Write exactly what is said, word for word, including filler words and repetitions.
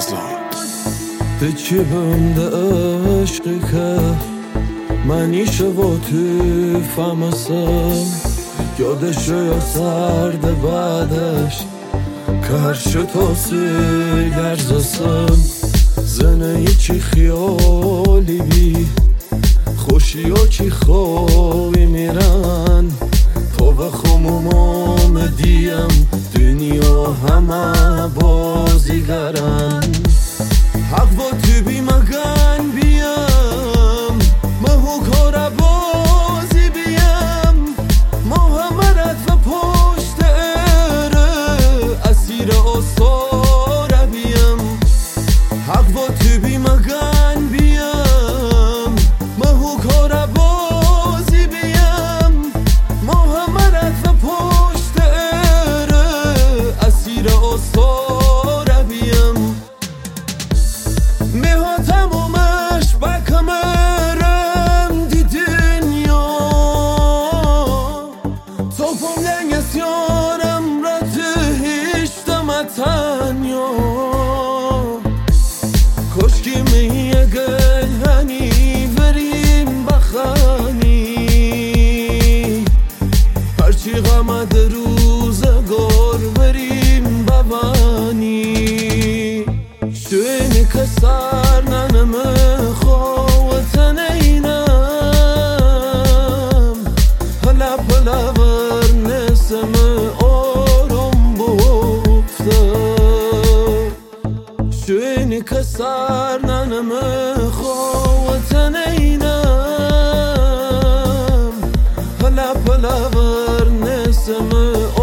تجيبهم ده عشقك منی شو تو فهمسم یادش یا سرد بعدش که هر شو تاسی لرزسم زنه چی خیالی بی خوشی ها چی خوابی میرن تا به خمومام دیم دنیا همه بازیگرن حق با تو بی مگن بیم مهو کار بازی بیم ما همه رد و پشت اره اسیر آساره بیم حق با تو بی مگن بیم مهو کار بازی بیم ما همه رد و پشت اره اسیر آساره بیم میها تمومش بکمرم دی دنیا توپم لنگس یارم را تهشتم تنیا کشکی میه گل هنی وریم بخانی هرچی غمد روزگار وریم ببانی شوینی کسر ننم خواتن اینم هلا پلا بر نسم آرم بفته شوینی کسر ننم خواتن اینم هلا پلا بر نسم